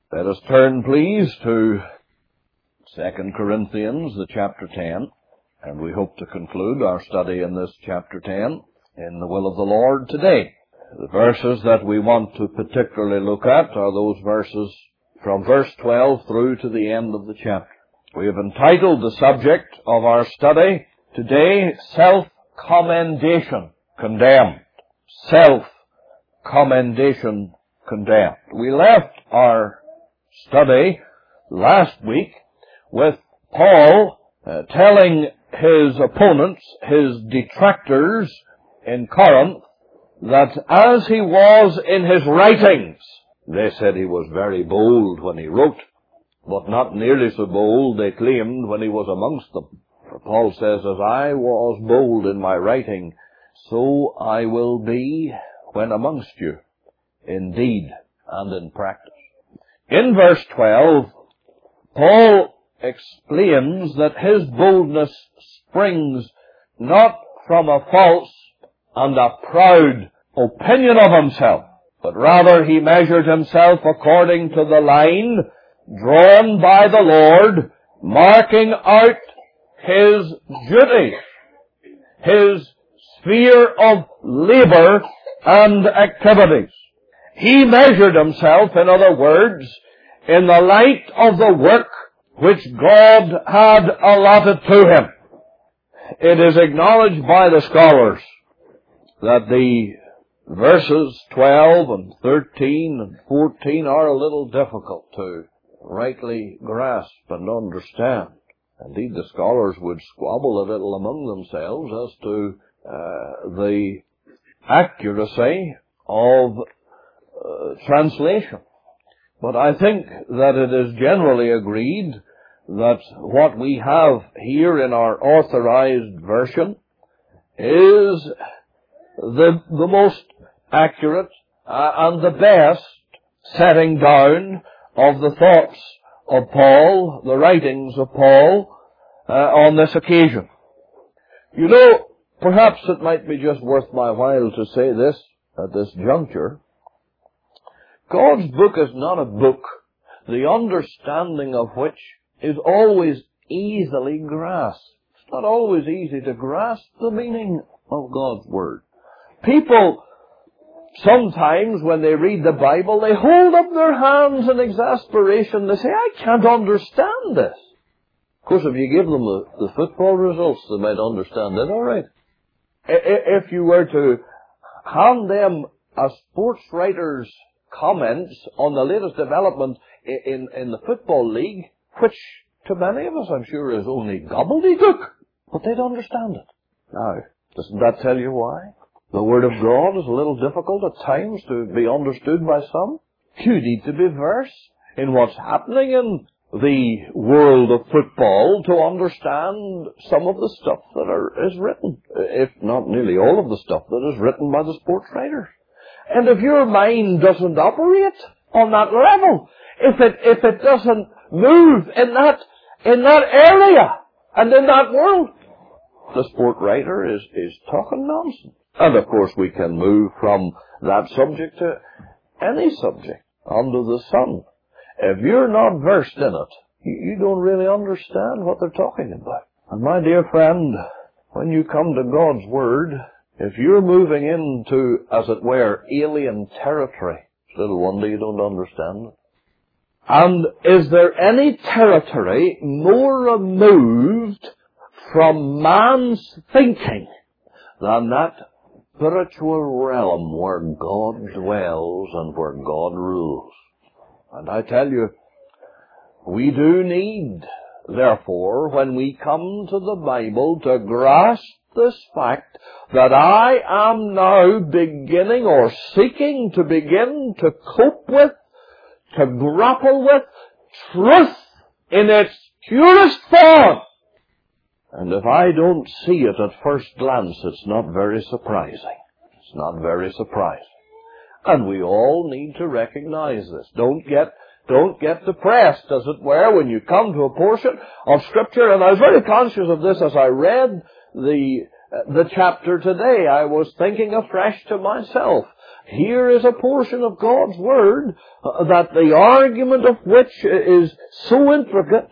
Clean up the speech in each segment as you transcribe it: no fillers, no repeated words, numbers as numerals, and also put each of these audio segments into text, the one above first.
Let us turn, please, to 2 Corinthians, the chapter 10, and we hope to conclude our study in this chapter 10 in the will of the Lord today. The verses that we want to particularly look at are those verses from verse 12 through to the end of the chapter. We have entitled the subject of our study today, Self-Commendation Condemned. Self-Commendation Condemned. We left our study last week with Paul telling his opponents, his detractors in Corinth, that as he was in his writings, they said he was very bold when he wrote, but not nearly so bold, they claimed, when he was amongst them. For Paul says, as I was bold in my writing, so I will be when amongst you, in deed and in practice. In verse 12, Paul explains that his boldness springs not from a false and a proud opinion of himself, but rather he measured himself according to the line drawn by the Lord, marking out his duty, his sphere of labor and activities. He measured himself, in other words, in the light of the work which God had allotted to him. It is acknowledged by the scholars that the verses 12 and 13 and 14 are a little difficult to rightly grasp and understand. Indeed, the scholars would squabble a little among themselves as to the accuracy of translation. But I think that it is generally agreed that what we have here in our authorized version is the most accurate and the best setting down of the thoughts of Paul, the writings of Paul, on this occasion. You know, perhaps it might be just worth my while to say this at this juncture. God's book is not a book, the understanding of which is always easily grasped. It's not always easy to grasp the meaning of God's Word. People, sometimes when they read the Bible, they hold up their hands in exasperation. They say, I can't understand this. Of course, if you give them the football results, they might understand it all right. If you were to hand them a sports writer's comments on the latest development in the Football League, which to many of us I'm sure is only gobbledygook, but they'd understand it. Now, doesn't that tell you why? The Word of God is a little difficult at times to be understood by some. You need to be versed in what's happening in the world of football to understand some of the stuff that is written, if not nearly all of the stuff that is written by the sports writers. And if your mind doesn't operate on that level, if it doesn't move in that area and in that world, the sport writer is talking nonsense. And of course we can move from that subject to any subject under the sun. If you're not versed in it, you don't really understand what they're talking about. And my dear friend, when you come to God's Word, if you're moving into, as it were, alien territory, it's little wonder you don't understand it. And is there any territory more removed from man's thinking than that spiritual realm where God dwells and where God rules? And I tell you, we do need, therefore, when we come to the Bible, to grasp this fact that I am now beginning or seeking to begin to cope with, to grapple with truth in its purest form. And if I don't see it at first glance, it's not very surprising. It's not very surprising. And we all need to recognize this. Don't get depressed, as it were, when you come to a portion of Scripture. And I was very conscious of this as I read the chapter today. I was thinking afresh to myself here is a portion of God's Word that the argument of which is so intricate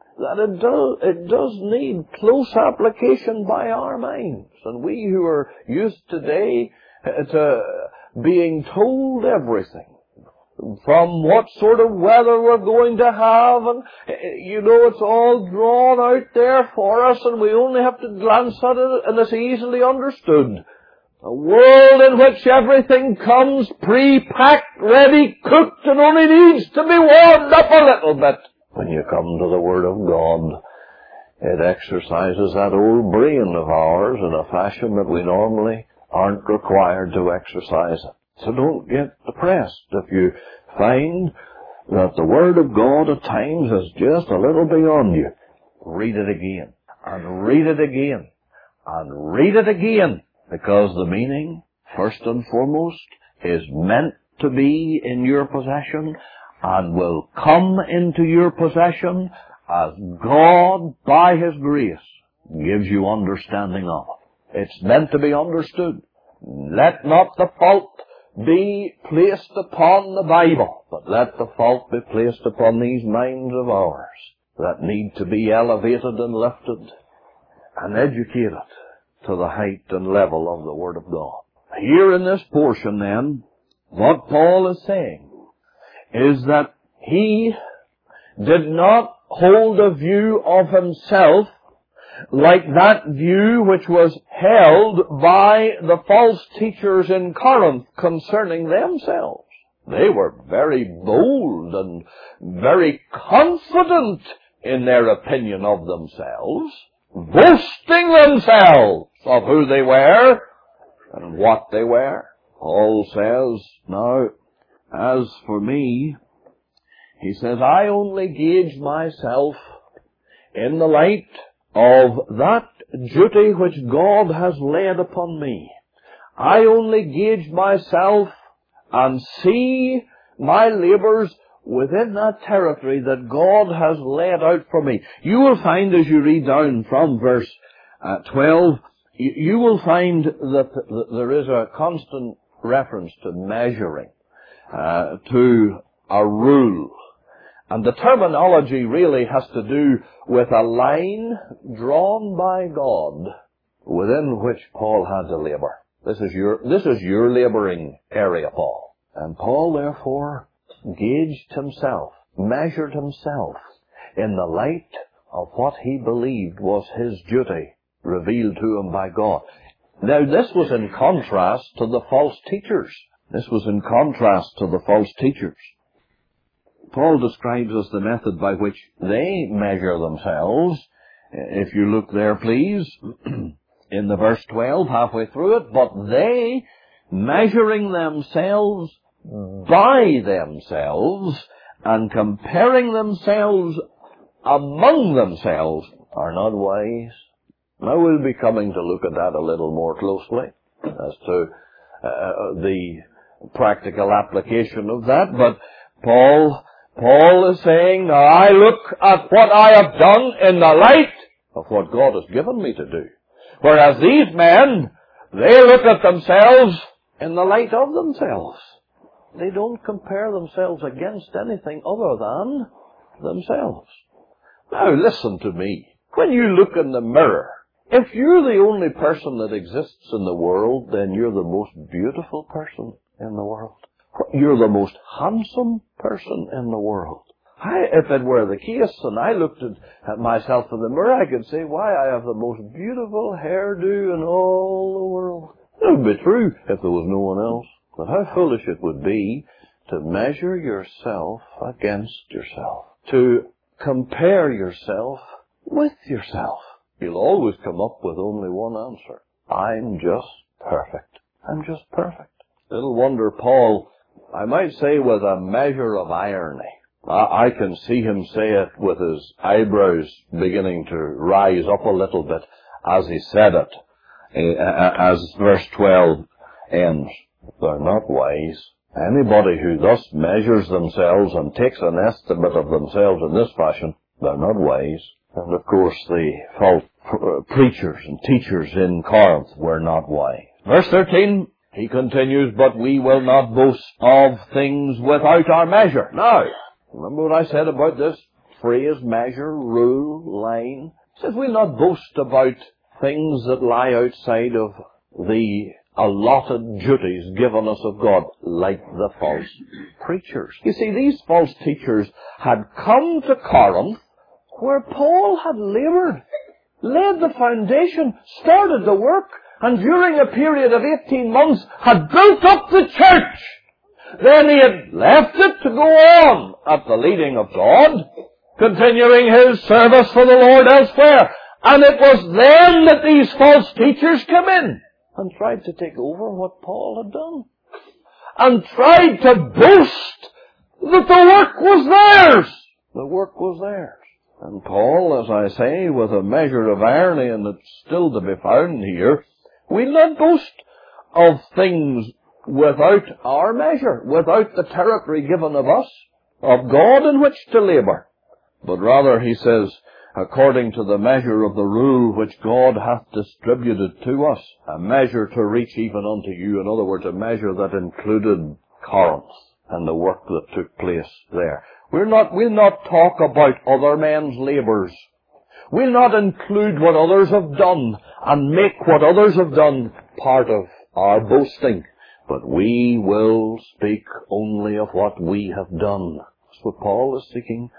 that it does need close application by our minds. And we who are used today to being told everything, from what sort of weather we're going to have, and it's all drawn out there for us, and we only have to glance at it, and it's easily understood. A world in which everything comes pre-packed, ready, cooked, and only needs to be warmed up a little bit. When you come to the Word of God, it exercises that old brain of ours in a fashion that we normally aren't required to exercise it. So don't get depressed if you find that the Word of God at times is just a little beyond you. Read it again, and read it again, and read it again, because the meaning, first and foremost, is meant to be in your possession and will come into your possession as God, by His grace, gives you understanding of it. It's meant to be understood. Let not the fault be placed upon the Bible, but let the fault be placed upon these minds of ours that need to be elevated and lifted and educated to the height and level of the Word of God. Here in this portion then, what Paul is saying is that he did not hold a view of himself like that view which was held by the false teachers in Corinth concerning themselves. They were very bold and very confident in their opinion of themselves, boasting themselves of who they were and what they were. Paul says, now, as for me, he says, I only gauge myself in the light of that duty which God has laid upon me. I only gauge myself and see my labors within that territory that God has laid out for me. You will find as you read down from verse 12, you will find that there is a constant reference to measuring, to a rule. And the terminology really has to do with a line drawn by God within which Paul had to labor. This is your laboring area, Paul. And Paul, therefore, gauged himself, measured himself in the light of what he believed was his duty revealed to him by God. Now, this was in contrast to the false teachers. Paul describes as the method by which they measure themselves. If you look there, please, in the verse 12, halfway through it, but they, measuring themselves by themselves and comparing themselves among themselves, are not wise. Now we'll be coming to look at that a little more closely as to the practical application of that, but Paul is saying, now I look at what I have done in the light of what God has given me to do. Whereas these men, they look at themselves in the light of themselves. They don't compare themselves against anything other than themselves. Now listen to me. When you look in the mirror, if you're the only person that exists in the world, then you're the most beautiful person in the world. You're the most handsome person in the world. If it were the case and I looked at myself in the mirror, I could say, why, I have the most beautiful hairdo in all the world. It would be true if there was no one else. But how foolish it would be to measure yourself against yourself, to compare yourself with yourself. You'll always come up with only one answer. I'm just perfect. I'm just perfect. Little wonder Paul, I might say with a measure of irony. I can see him say it with his eyebrows beginning to rise up a little bit as he said it, as verse 12 ends. They're not wise. Anybody who thus measures themselves and takes an estimate of themselves in this fashion, they're not wise. And of course the false preachers and teachers in Corinth were not wise. Verse 13, he continues, but we will not boast of things without our measure. Now, remember what I said about this phrase, measure, rule, line? It says we'll not boast about things that lie outside of the allotted duties given us of God, like the false preachers. You see, these false teachers had come to Corinth, where Paul had labored, laid the foundation, started the work, and during a period of 18 months had built up the church. Then he had left it to go on at the leading of God, continuing his service for the Lord elsewhere. And it was then that these false teachers came in and tried to take over what Paul had done, and tried to boast that the work was theirs. The work was theirs. And Paul, as I say, with a measure of irony, and it's still to be found here, we'll not boast of things without our measure, without the territory given of us, of God in which to labour. But rather, he says, according to the measure of the rule which God hath distributed to us, a measure to reach even unto you. In other words, a measure that included Corinth and the work that took place there. We'll not talk about other men's labours. We'll not include what others have done and make what others have done part of our boasting. But we will speak only of what we have done. That's what Paul is seeking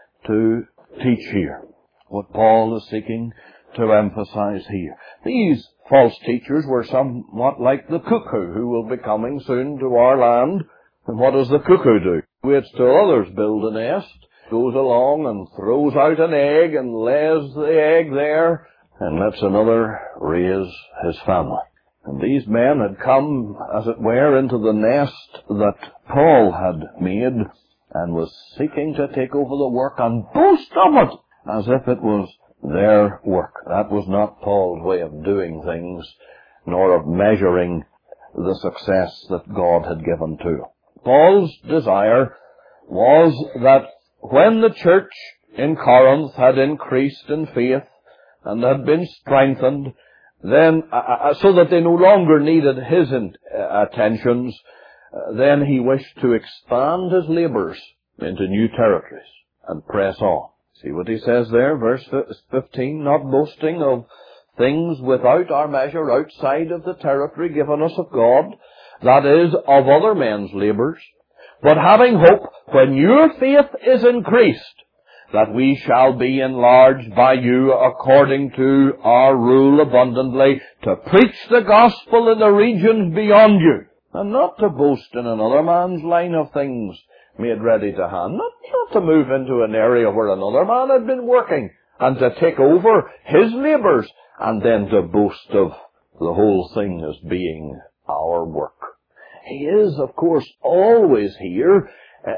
to teach here. What Paul is seeking to emphasize here. These false teachers were somewhat like the cuckoo who will be coming soon to our land. And what does the cuckoo do? Waits till others build a nest, goes along and throws out an egg and lays the egg there and lets another raise his family. And these men had come, as it were, into the nest that Paul had made and was seeking to take over the work and boast of it as if it was their work. That was not Paul's way of doing things, nor of measuring the success that God had given to him. Paul's desire was that when the church in Corinth had increased in faith and had been strengthened, then, so that they no longer needed his attentions, then he wished to expand his labours into new territories and press on. See what he says there, verse 15, not boasting of things without our measure outside of the territory given us of God, that is, of other men's labours, but having hope when your faith is increased, that we shall be enlarged by you according to our rule abundantly, to preach the gospel in the regions beyond you, and not to boast in another man's line of things made ready to hand, not to move into an area where another man had been working, and to take over his labours, and then to boast of the whole thing as being our work. He is, of course, always here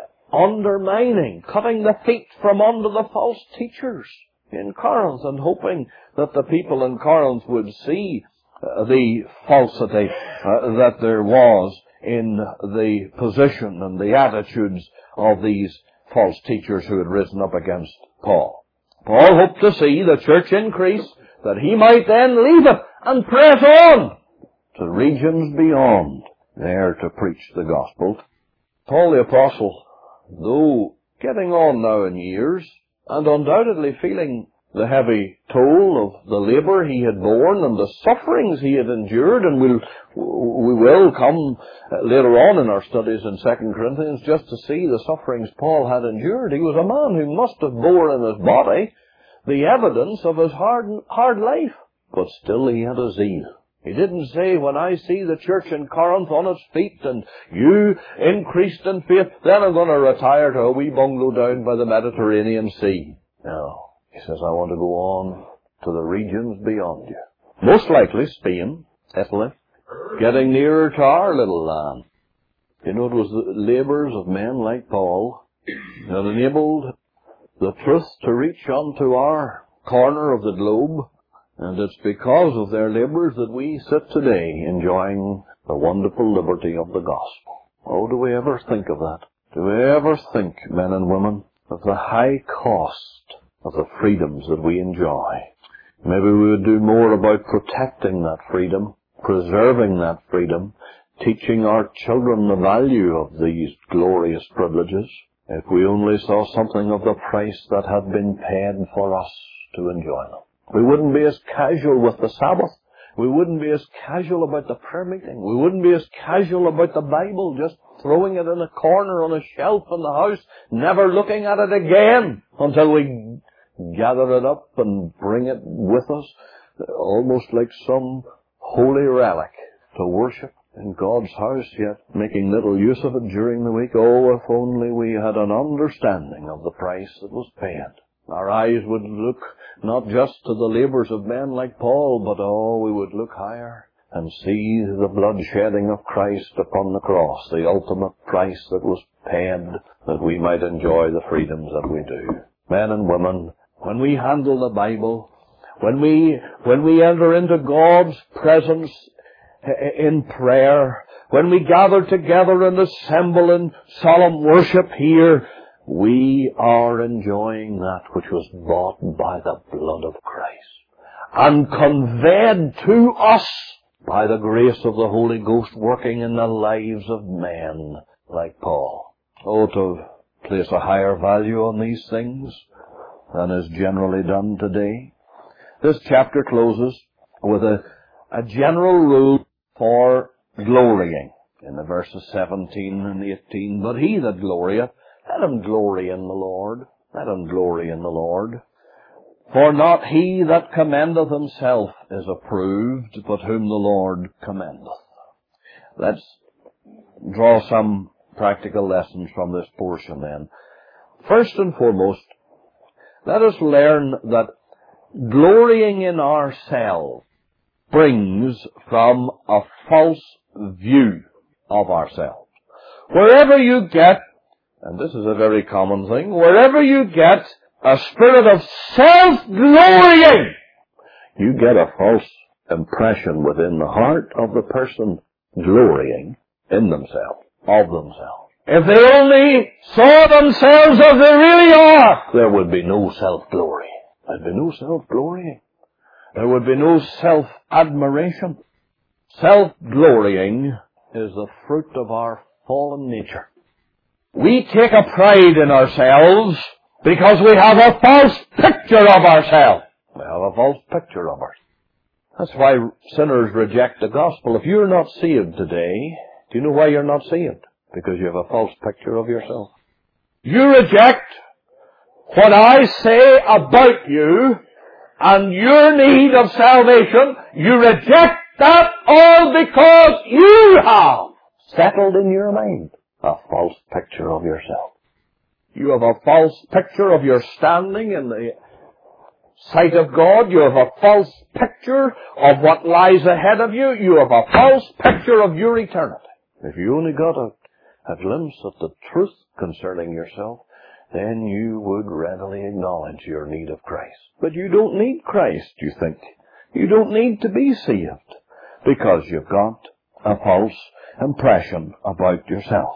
undermining, cutting the feet from under the false teachers in Corinth, and hoping that the people in Corinth would see the falsity that there was in the position and the attitudes of these false teachers who had risen up against Paul. Paul hoped to see the church increase, that he might then leave it and press on to regions beyond, there to preach the gospel. Paul the Apostle, though getting on now in years, and undoubtedly feeling the heavy toll of the labour he had borne and the sufferings he had endured, and we will come later on in our studies in 2 Corinthians just to see the sufferings Paul had endured. He was a man who must have bore in his body the evidence of his hard life, but still he had a zeal. He didn't say, when I see the church in Corinth on its feet and you increased in faith, then I'm going to retire to a wee bungalow down by the Mediterranean Sea. No. He says, I want to go on to the regions beyond you. Most likely Spain, Italy, getting nearer to our little land. You know, it was the labours of men like Paul that enabled the truth to reach onto our corner of the globe. And it's because of their labours that we sit today enjoying the wonderful liberty of the gospel. Oh, do we ever think of that? Do we ever think, men and women, of the high cost of the freedoms that we enjoy? Maybe we would do more about protecting that freedom, preserving that freedom, teaching our children the value of these glorious privileges, if we only saw something of the price that had been paid for us to enjoy them. We wouldn't be as casual with the Sabbath. We wouldn't be as casual about the prayer meeting. We wouldn't be as casual about the Bible, just throwing it in a corner on a shelf in the house, never looking at it again until we gather it up and bring it with us, almost like some holy relic to worship in God's house, yet making little use of it during the week. Oh, if only we had an understanding of the price that was paid. Our eyes would look not just to the labors of men like Paul, but we would look higher and see the blood shedding of Christ upon the cross, the ultimate price that was paid that we might enjoy the freedoms that we do. Men and women, when we handle the Bible, when we enter into God's presence in prayer, when we gather together and assemble in solemn worship here, we are enjoying that which was bought by the blood of Christ and conveyed to us by the grace of the Holy Ghost working in the lives of men like Paul. Oh, to place a higher value on these things than is generally done today. This chapter closes with a general rule for glorying in the verses 17 and 18. But he that glorieth, let him glory in the Lord. Let him glory in the Lord. For not he that commendeth himself is approved, but whom the Lord commendeth. Let's draw some practical lessons from this portion then. First and foremost, let us learn that glorying in ourselves brings from a false view of ourselves. Wherever you get, and this is a very common thing, wherever you get a spirit of self-glorying, you get a false impression within the heart of the person glorying in themselves, of themselves. If they only saw themselves as they really are, there would be no self-glory. There'd be no self-glorying. There would be no self-admiration. Self-glorying is the fruit of our fallen nature. We take a pride in ourselves because we have a false picture of ourselves. We have a false picture of ourselves. That's why sinners reject the gospel. If you're not saved today, do you know why you're not saved? Because you have a false picture of yourself. You reject what I say about you and your need of salvation. You reject that all because you have settled in your mind a false picture of yourself. You have a false picture of your standing in the sight of God. You have a false picture of what lies ahead of you. You have a false picture of your eternity. If you only got a glimpse of the truth concerning yourself, then you would readily acknowledge your need of Christ. But you don't need Christ, you think. You don't need to be saved because you've got a false impression about yourself.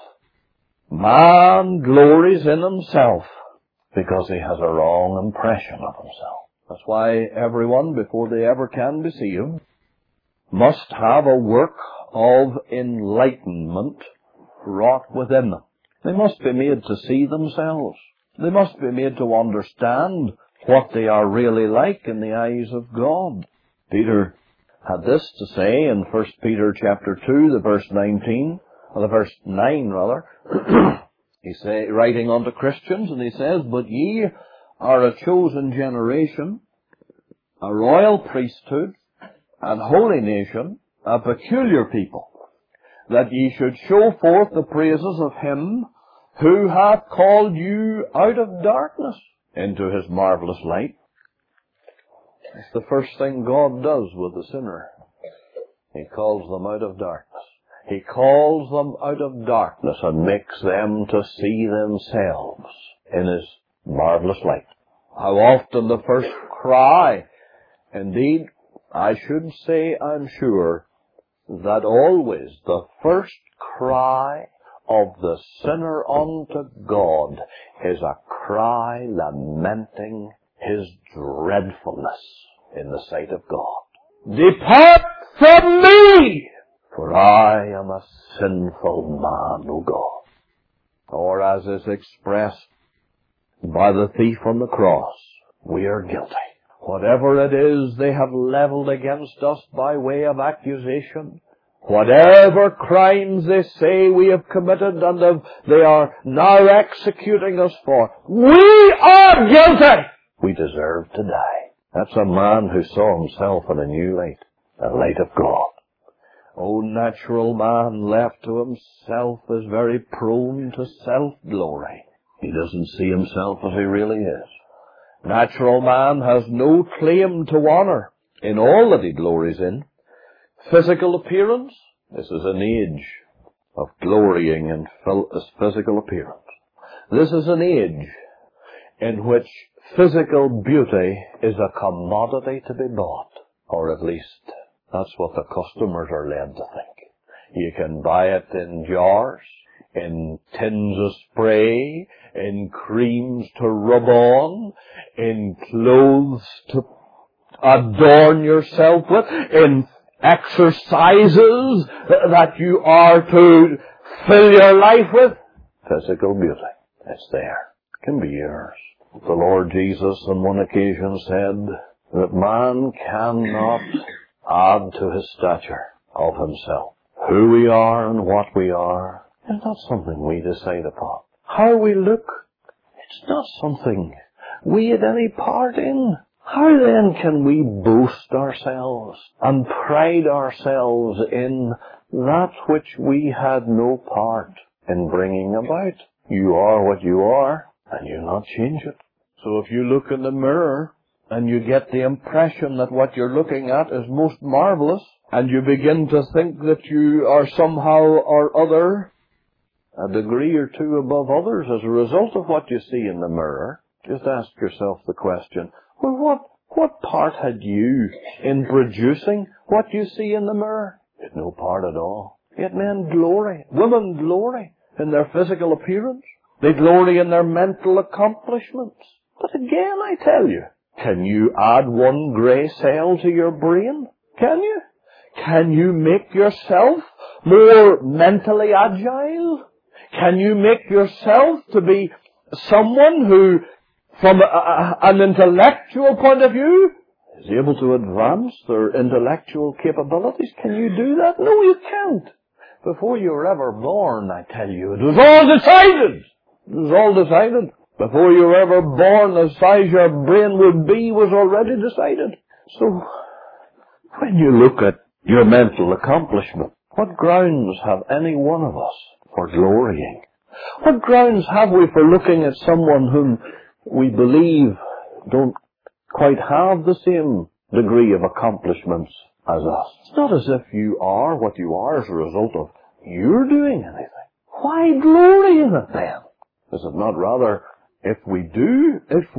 Man glories in himself because he has a wrong impression of himself. That's why everyone, before they ever can be saved, must have a work of enlightenment wrought within them. They must be made to see themselves. They must be made to understand what they are really like in the eyes of God. Peter had this to say in 1 Peter chapter 2, the verse 19, or the verse 9 rather. He say, writing unto Christians, and he says, But ye are a chosen generation, a royal priesthood, and holy nation, a peculiar people, that ye should show forth the praises of him who hath called you out of darkness into his marvelous light. It's the first thing God does with the sinner. He calls them out of darkness. He calls them out of darkness and makes them to see themselves in his marvelous light. How often the first cry, indeed, I should say, I'm sure, that always the first cry of the sinner unto God is a cry lamenting his dreadfulness in the sight of God. Depart from me, For I am a sinful man, O God. Or as is expressed by the thief on the cross, we are guilty. Whatever it is they have leveled against us by way of accusation, whatever crimes they say we have committed and they are now executing us for, we are guilty! We deserve to die. That's a man who saw himself in a new light, the light of God. O natural man left to himself is very prone to self-glory. He doesn't see himself as he really is. Natural man has no claim to honor in all that he glories in. Physical appearance, this is an age of glorying in physical appearance. This is an age in which physical beauty is a commodity to be bought, or at least that's what the customers are led to think. You can buy it in jars, in tins of spray, in creams to rub on, in clothes to adorn yourself with, in exercises that you are to fill your life with. Physical beauty, it's there. It can be yours. The Lord Jesus on one occasion said that man cannot add to his stature of himself. Who we are and what we are is not something we decide upon. How we look, it's not something we had any part in. How then can we boast ourselves and pride ourselves in that which we had no part in bringing about? You are what you are, and you'll not change it. So if you look in the mirror and you get the impression that what you're looking at is most marvelous, and you begin to think that you are somehow or other a degree or two above others as a result of what you see in the mirror, just ask yourself the question, well, what part had you in producing what you see in the mirror? You had no part at all. Yet men glory, women glory in their physical appearance. They glory in their mental accomplishments. But again, I tell you, can you add one grey cell to your brain? Can you? Can you make yourself more mentally agile? Can you make yourself to be someone who, from an intellectual point of view, is able to advance their intellectual capabilities? Can you do that? No, you can't. Before you were ever born, I tell you, it was all decided. It was all decided. Before you were ever born, the size your brain would be was already decided. So, when you look at your mental accomplishment, what grounds have any one of us for glorying? What grounds have we for looking at someone whom we believe don't quite have the same degree of accomplishments as us? It's not as if you are what you are as a result of your doing anything. Why glory in it then? Is it not rather if we do,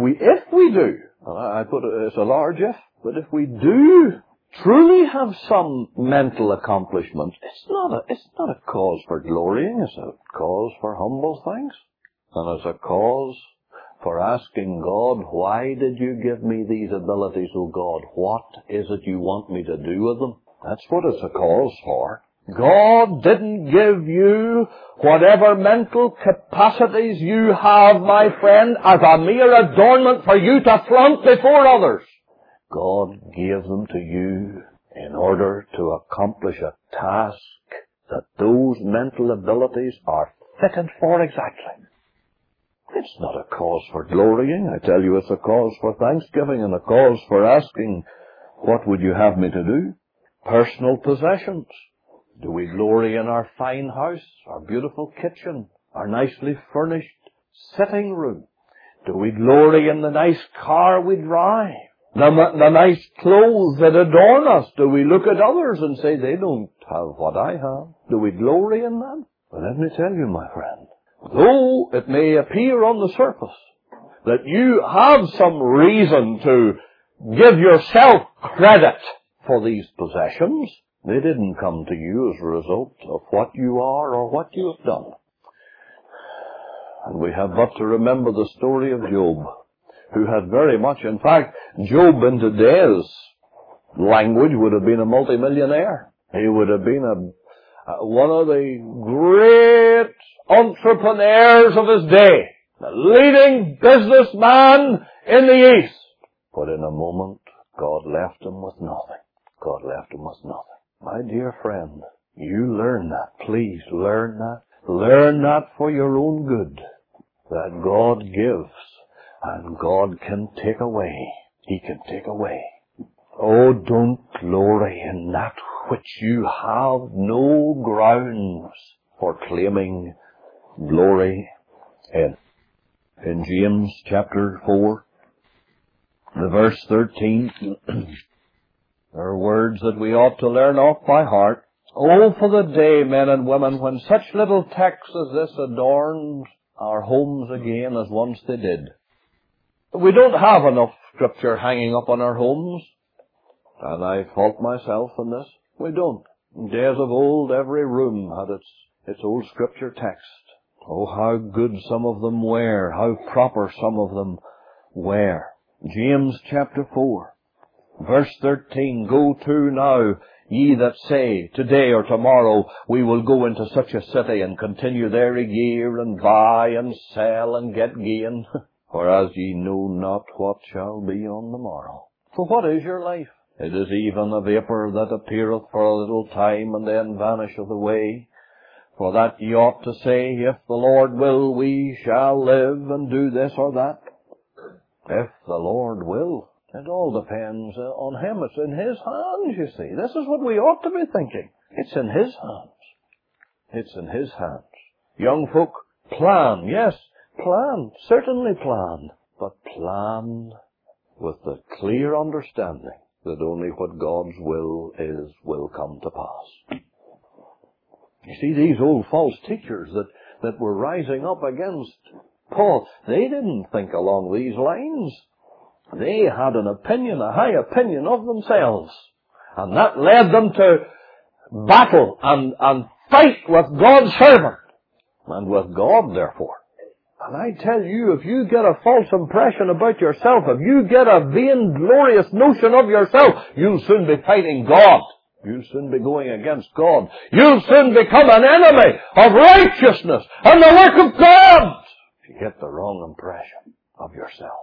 and I put it as a large if, but if we do truly have some mental accomplishment, it's not a cause for glorying, it's a cause for humble thanks. And it's a cause for asking God, why did you give me these abilities, O God? What is it you want me to do with them? That's what it's a cause for. God didn't give you whatever mental capacities you have, my friend, as a mere adornment for you to flaunt before others. God gave them to you in order to accomplish a task that those mental abilities are fitted for exactly. It's not a cause for glorying. I tell you, it's a cause for thanksgiving and a cause for asking, what would you have me to do? Personal possessions. Do we glory in our fine house, our beautiful kitchen, our nicely furnished sitting room? Do we glory in the nice car we drive? The nice clothes that adorn us? Do we look at others and say, they don't have what I have? Do we glory in that? Well, let me tell you, my friend, though it may appear on the surface that you have some reason to give yourself credit for these possessions, they didn't come to you as a result of what you are or what you have done. And we have but to remember the story of Job, who had very much, in fact, Job in today's language would have been a multimillionaire. He would have been one of the great entrepreneurs of his day, the leading businessman in the East. But in a moment, God left him with nothing. God left him with nothing. My dear friend, you learn that. Please learn that. Learn that for your own good. That God gives and God can take away. He can take away. Oh, don't glory in that which you have no grounds for claiming glory in. In James chapter 4, the verse 13, there are words that we ought to learn off by heart. Oh, for the day, men and women, when such little text as this adorns our homes again as once they did. We don't have enough Scripture hanging up on our homes, and I fault myself in this. We don't. In days of old, every room had its old Scripture text. Oh, how good some of them were, how proper some of them were. James chapter 4, verse 13, Go to now, ye that say, today or tomorrow we will go into such a city and continue there a year and buy and sell and get gain, whereas ye know not what shall be on the morrow. For what is your life? It is even a vapour that appeareth for a little time and then vanisheth away. For that ye ought to say, if the Lord will, we shall live and do this or that. If the Lord will. It all depends on Him. It's in His hands, you see. This is what we ought to be thinking. It's in His hands. It's in His hands. Young folk, plan. Yes, plan. Certainly plan. But plan with the clear understanding that only what God's will is will come to pass. You see, these old false teachers that were rising up against Paul, they didn't think along these lines. They had an opinion, a high opinion of themselves. And that led them to battle and fight with God's servant. And with God, therefore. And I tell you, if you get a false impression about yourself, if you get a vainglorious notion of yourself, you'll soon be fighting God. You'll soon be going against God. You'll soon become an enemy of righteousness and the work of God. If you get the wrong impression of yourself.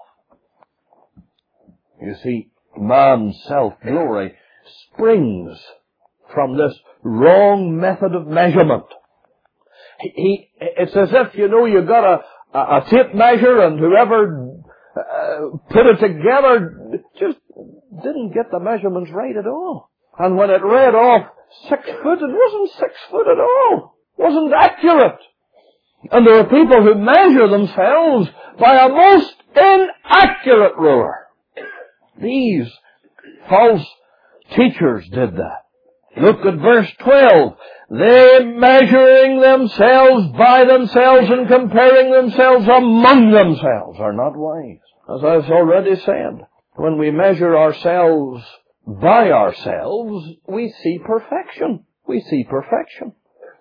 You see, man's self-glory springs from this wrong method of measurement. It's as if, you've got a tape measure and whoever put it together just didn't get the measurements right at all. And when it read off 6 foot, it wasn't 6 foot at all. It wasn't accurate. And there are people who measure themselves by a most inaccurate ruler. These false teachers did that. Look at verse 12. They measuring themselves by themselves and comparing themselves among themselves are not wise. As I've already said, when we measure ourselves by ourselves, we see perfection. We see perfection.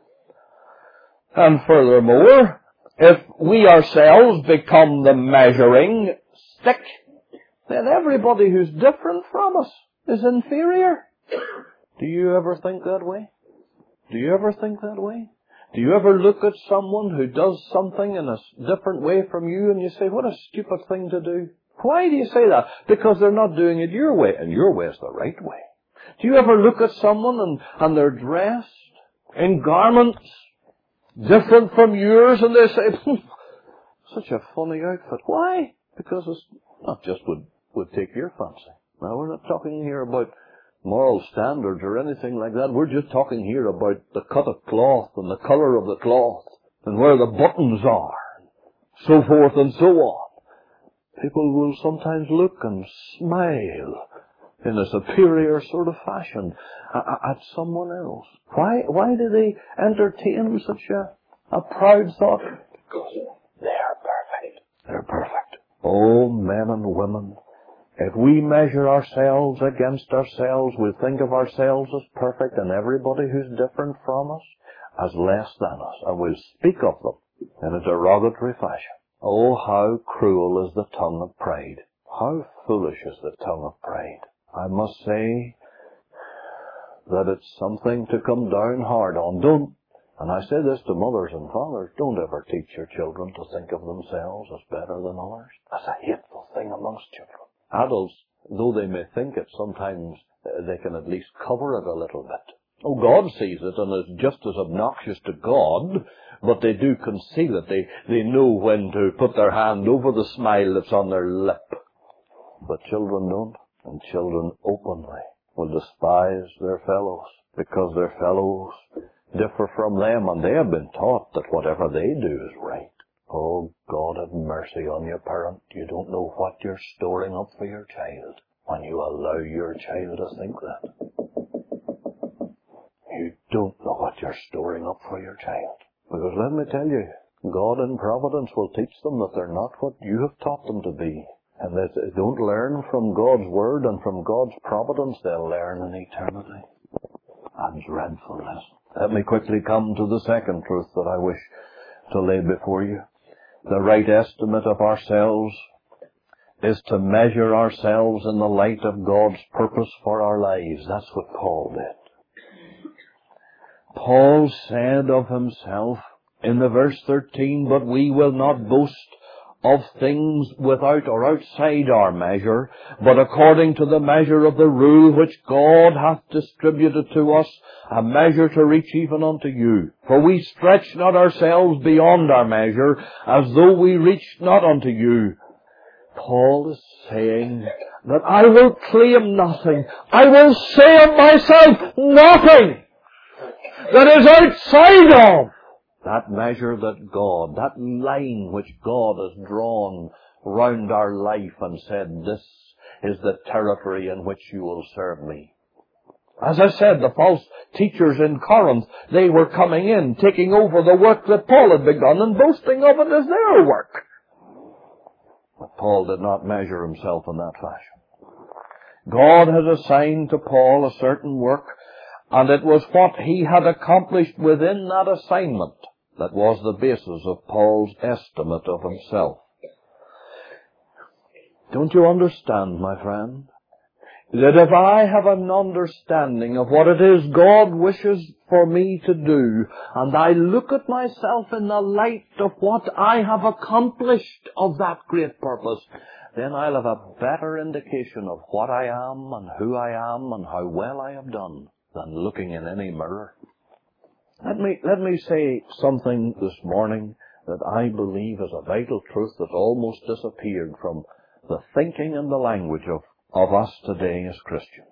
And furthermore, if we ourselves become the measuring stick, then everybody who's different from us is inferior. Do you ever think that way? Do you ever think that way? Do you ever look at someone who does something in a different way from you and you say, what a stupid thing to do? Why do you say that? Because they're not doing it your way, and your way is the right way. Do you ever look at someone and they're dressed in garments different from yours and they say, such a funny outfit. Why? Because it's not just would take your fancy. Now, we're not talking here about moral standards or anything like that. We're just talking here about the cut of cloth and the color of the cloth and where the buttons are, so forth and so on. People will sometimes look and smile in a superior sort of fashion at someone else. Why do they entertain such a proud thought? Because they're perfect. They're perfect. Oh, men and women, if we measure ourselves against ourselves, we'll think of ourselves as perfect and everybody who's different from us as less than us. And we'll speak of them in a derogatory fashion. Oh, how cruel is the tongue of pride. How foolish is the tongue of pride. I must say that it's something to come down hard on. Don't, and I say this to mothers and fathers, don't ever teach your children to think of themselves as better than others. That's a hateful thing amongst children. Adults, though they may think it, sometimes they can at least cover it a little bit. Oh, God sees it and is just as obnoxious to God, but they do conceal it. They know when to put their hand over the smile that's on their lip. But children don't, and children openly will despise their fellows because their fellows differ from them, and they have been taught that whatever they do is right. Oh, God have mercy on you, parent. You don't know what you're storing up for your child when you allow your child to think that. You don't know what you're storing up for your child. Because let me tell you, God in providence will teach them that they're not what you have taught them to be. And that they don't learn from God's Word and from God's providence, they'll learn in eternity. A dreadful lesson. Let me quickly come to the second truth that I wish to lay before you. The right estimate of ourselves is to measure ourselves in the light of God's purpose for our lives. That's what Paul did. Paul said of himself in the verse 13, "But we will not boast of things without or outside our measure, but according to the measure of the rule which God hath distributed to us, a measure to reach even unto you. For we stretch not ourselves beyond our measure, as though we reached not unto you." Paul is saying that I will claim nothing. I will say of myself nothing that is outside of that measure that God, that line which God has drawn round our life and said, this is the territory in which you will serve me. As I said, the false teachers in Corinth, they were coming in, taking over the work that Paul had begun and boasting of it as their work. But Paul did not measure himself in that fashion. God has assigned to Paul a certain work, and it was what he had accomplished within that assignment that was the basis of Paul's estimate of himself. Don't you understand, my friend, that if I have an understanding of what it is God wishes for me to do, and I look at myself in the light of what I have accomplished of that great purpose, then I'll have a better indication of what I am and who I am and how well I have done than looking in any mirror. Let me say something this morning that I believe is a vital truth that almost disappeared from the thinking and the language of us today as Christians.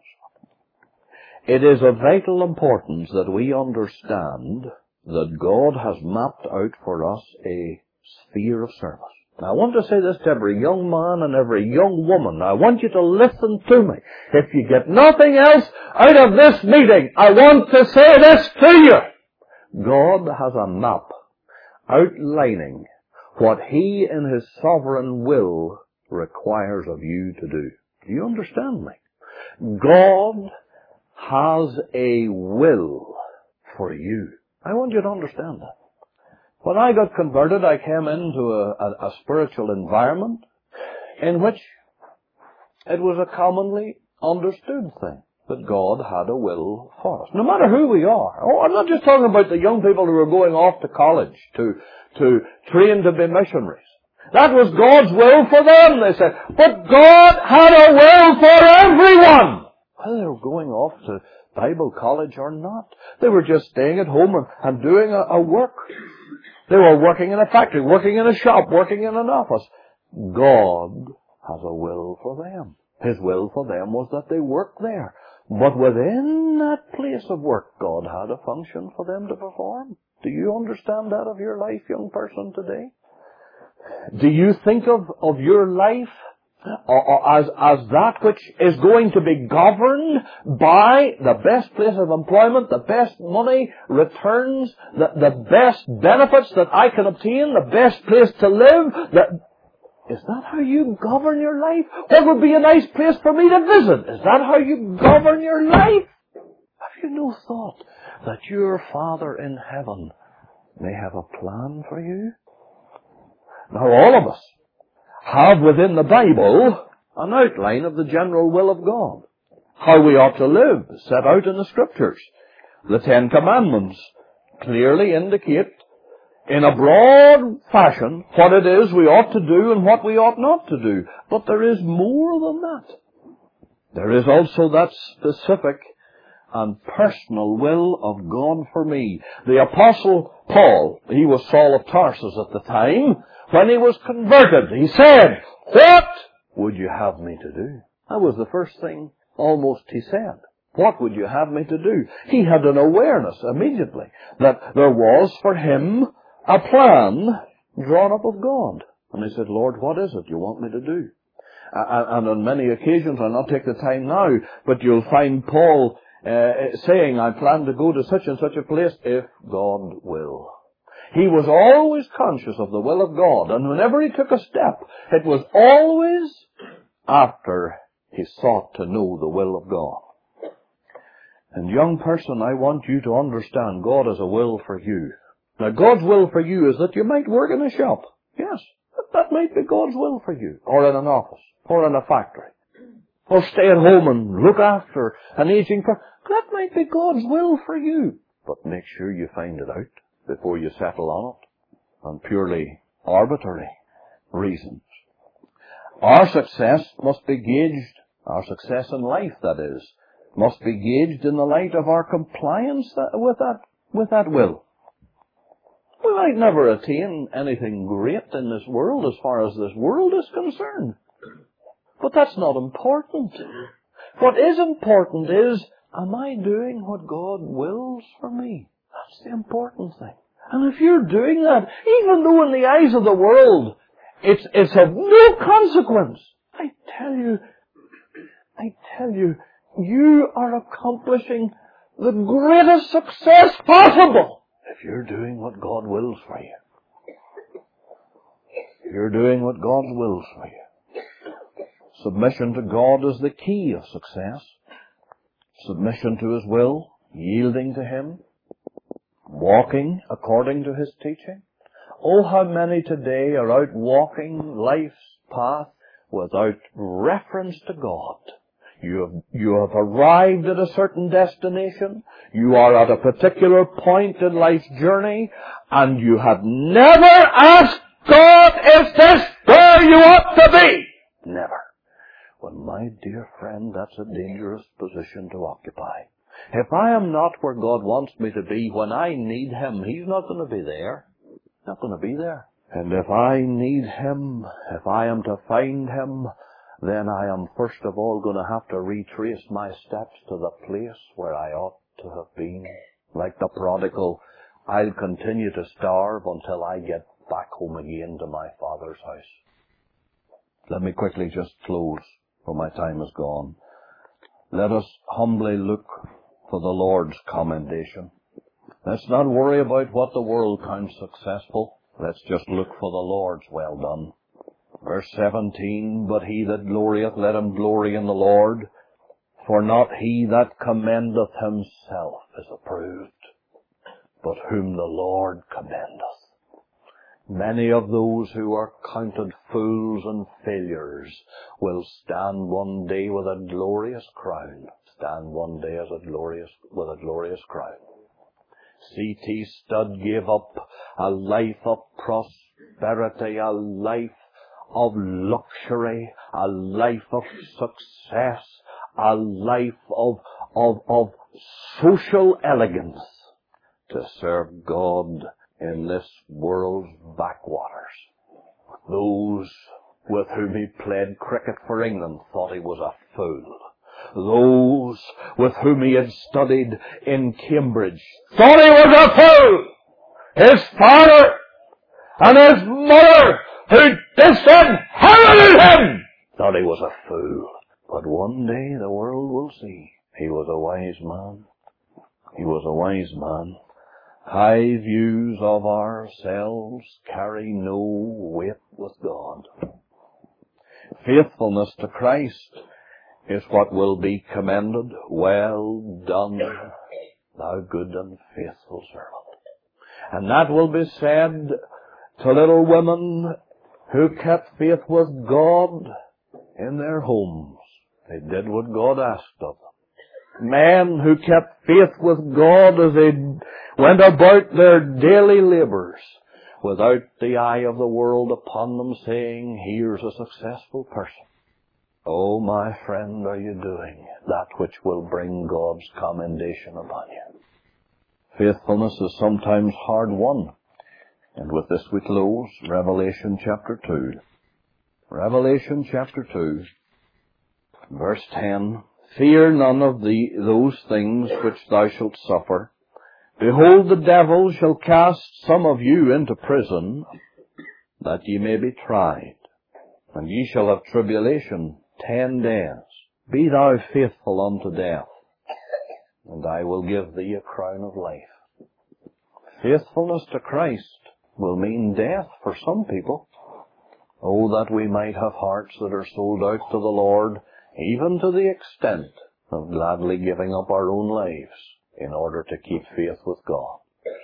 It is of vital importance that we understand that God has mapped out for us a sphere of service. Now, I want to say this to every young man and every young woman. I want you to listen to me. If you get nothing else out of this meeting, I want to say this to you. God has a map outlining what He in His sovereign will requires of you to do. Do you understand me? God has a will for you. I want you to understand that. When I got converted, I came into a spiritual environment in which it was a commonly understood thing that God had a will for us, no matter who we are. Oh, I'm not just talking about the young people who are going off to college to train to be missionaries. That was God's will for them, they said. But God had a will for everyone, whether they were going off to Bible college or not. They were just staying at home and doing a work. They were working in a factory, working in a shop, working in an office. God has a will for them. His will for them was that they work there. But within that place of work, God had a function for them to perform. Do you understand that of your life, young person, today? Do you think of your life as that which is going to be governed by the best place of employment, the best money returns, the best benefits that I can obtain, the best place to live? Is that how you govern your life? What would be a nice place for me to visit? Is that how you govern your life? Have you no thought that your Father in heaven may have a plan for you? Now, all of us have within the Bible an outline of the general will of God. how we ought to live, set out in the Scriptures. The Ten Commandments clearly indicate in a broad fashion what it is we ought to do and what we ought not to do. But there is more than that. There is also that specific and personal will of God for me. The Apostle Paul, he was Saul of Tarsus at the time, when he was converted, he said, "What would you have me to do?" That was the first thing almost he said. What would you have me to do? He had an awareness immediately that there was for him a plan drawn up of God. And he said, "Lord, what is it you want me to do?" And on many occasions, I'll not take the time now, but you'll find Paul saying, "I plan to go to such and such a place if God will." He was always conscious of the will of God, and whenever he took a step, it was always after he sought to know the will of God. And young person, I want you to understand God has a will for you. Now, God's will for you is that you might work in a shop. Yes, that might be God's will for you, or in an office, or in a factory, or stay at home and look after an aging person. That might be God's will for you. But make sure you find it out before you settle on it on purely arbitrary reasons. Our success must be gauged, our success in life, that is, must be gauged in the light of our compliance with that will. We might never attain anything great in this world as far as this world is concerned. But that's not important. What is important is, am I doing what God wills for me? That's the important thing. And if you're doing that, even though in the eyes of the world it's of no consequence, I tell you, you are accomplishing the greatest success possible if you're doing what God wills for you. If you're doing what God wills for you. Submission to God is the key of success. Submission to His will, yielding to Him, walking according to His teaching. Oh, how many today are out walking life's path without reference to God. You have arrived at a certain destination. You are at a particular point in life's journey, and you have never asked God, "Is this where you ought to be?" Never. Well, my dear friend, that's a dangerous position to occupy. If I am not where God wants me to be when I need Him, He's not going to be there. Not going to be there. And if I need Him, if I am to find Him, then I am first of all going to have to retrace my steps to the place where I ought to have been. Like the prodigal, I'll continue to starve until I get back home again to my Father's house. Let me quickly just close, for my time is gone. Let us humbly look for the Lord's commendation. Let's not worry about what the world counts successful. Let's just look for the Lord's well done. Verse 17, "But he that glorieth, let him glory in the Lord. For not he that commendeth himself is approved, but whom the Lord commendeth." Many of those who are counted fools and failures will stand one day with a glorious crown. Stand one day with a glorious crown. C.T. Studd gave up a life of prosperity, a life of luxury, a life of success, a life of social elegance to serve God in this world's backwaters. Those with whom he played cricket for England thought he was a fool. Those with whom he had studied in Cambridge thought he was a fool. His father and his mother, who disinherited him, thought he was a fool. But one day the world will see he was a wise man. He was a wise man. High views of ourselves carry no weight with God. Faithfulness to Christ is what will be commended. "Well done, thou good and faithful servant." And that will be said to little women who kept faith with God in their homes. They did what God asked of them. men who kept faith with God as they went about their daily labors, without the eye of the world upon them, saying, here's a successful person. Oh, my friend, are you doing that which will bring God's commendation upon you? Faithfulness is sometimes hard won. And with this we close Revelation chapter 2. Revelation chapter 2, verse 10. Fear none of those things which thou shalt suffer. Behold, the devil shall cast some of you into prison, that ye may be tried. And ye shall have tribulation 10 days. Be thou faithful unto death, and I will give thee a crown of life. Faithfulness to Christ will mean death for some people. Oh, that we might have hearts that are sold out to the Lord, even to the extent of gladly giving up our own lives in order to keep faith with God.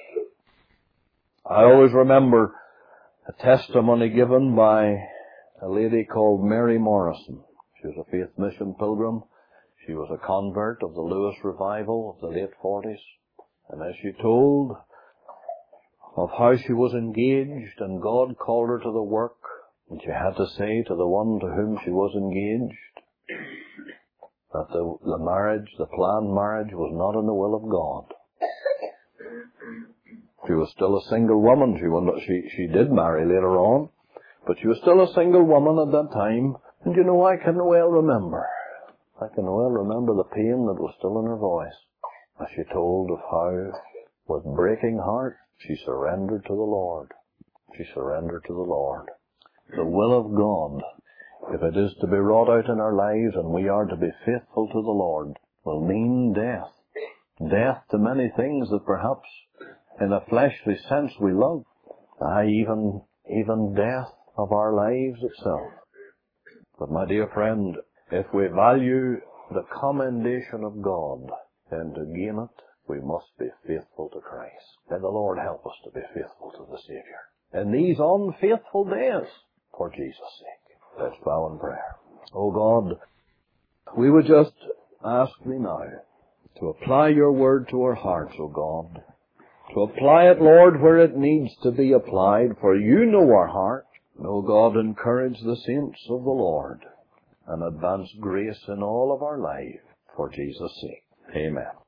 I always remember a testimony given by a lady called Mary Morrison. She was a faith mission pilgrim. She was a convert of the Lewis revival of the late 40s. And as she told of how she was engaged and God called her to the work, and she had to say to the one to whom she was engaged that the marriage, the planned marriage, was not in the will of God. She was still a single woman. She did marry later on, but she was still a single woman at that time. And you know, I can well remember the pain that was still in her voice as she told of how, with breaking heart, she surrendered to the Lord. She surrendered to the Lord. The will of God, if it is to be wrought out in our lives and we are to be faithful to the Lord, will mean death. Death to many things that perhaps in a fleshly sense we love. Even death of our lives itself. But my dear friend, if we value the commendation of God, then to gain it, we must be faithful to Christ. May the Lord help us to be faithful to the Savior in these unfaithful days, for Jesus' sake. Let's bow in prayer. Oh God, we would just ask Thee now to apply Your word to our hearts, oh God. To apply it, Lord, where it needs to be applied, for You know our heart. Oh God, encourage the saints of the Lord and advance grace in all of our life, for Jesus' sake. Amen.